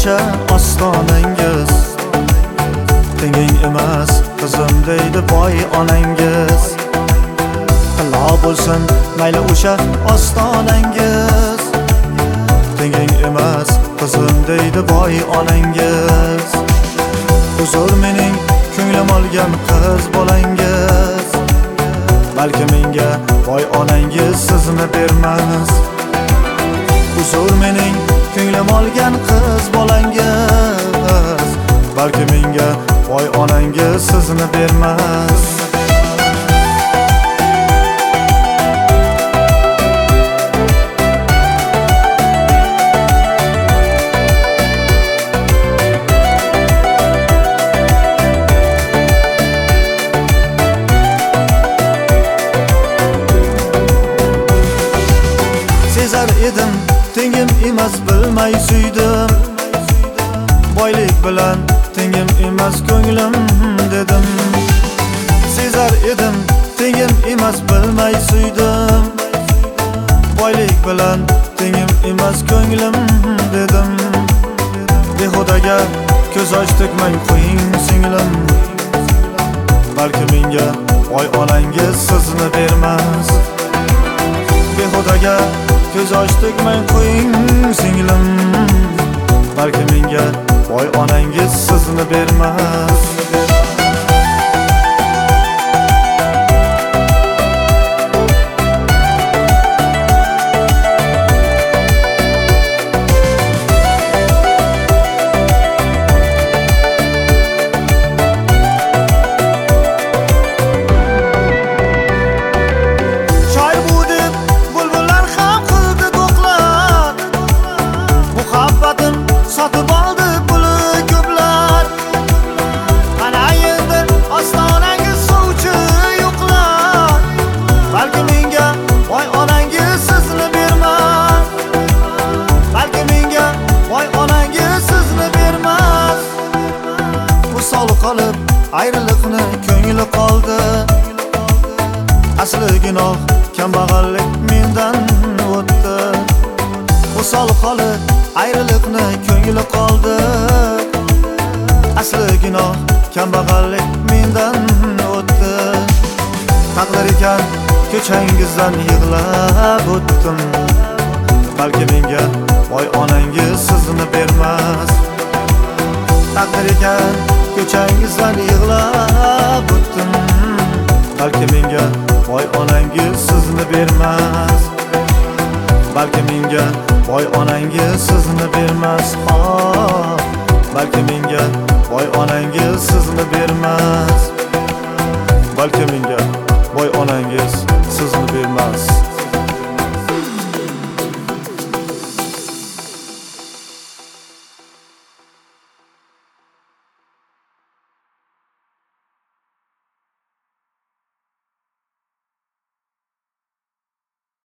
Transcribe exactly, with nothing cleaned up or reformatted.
o'sha ostonangiz. Tenging emas qizim deydi boy onangiz. Qilo bo'lsin mayli o'sha ostonangiz. Tenging emas qizim deydi boy onangiz. Uzr mening ko'nglim olgan qiz bolangiz. Balki menga boy onangiz sizni bermas. Uzr mening ko'nglim olgan qiz bolangiz. Balki menga boy onangiz sizni bermas. Sezar edim tengim emas bilmay suydim. Boylik bilan tengim emas ko'nglim dedim. Sezar edim tengim emas bilmay suydim. Boylik bilan tengim emas ko'nglim dedim. Behudaga ko'z ochdik men qo'ying singlim. Balki menga boy onangiz sizni bermas. Behudaga ko'z ochdik men qo'ying singlim. Balki menga boy onangiz sizni bermas. Sotib oldi puli ko'plar. Mana endi ostonangiz sovchi yo'qlar. Balki menga voy onangiz sizni bermas. Balki menga voy onangiz sizni bermas. Usol qolib ayriliqni ko'ngli qoldi. Asli gunoh kambag'allik mendan o'tdi. Usol qolib ayriliqni ko'ngli qoldi. Asli gunoh kambag'allik mendan o'tdi. Taqdir ekan ko'changizdan yig'lab o'tdim. Balki menga voy onangiz sizni bermas. Taqdir ekan ko'changizdan yig'lab o'tdim. Balki menga voy onangiz sizni bermas. Balki menga voy onangiz sizni bermas. Oh, balki menga voy onangiz sizni bermas. Balki menga voy onangiz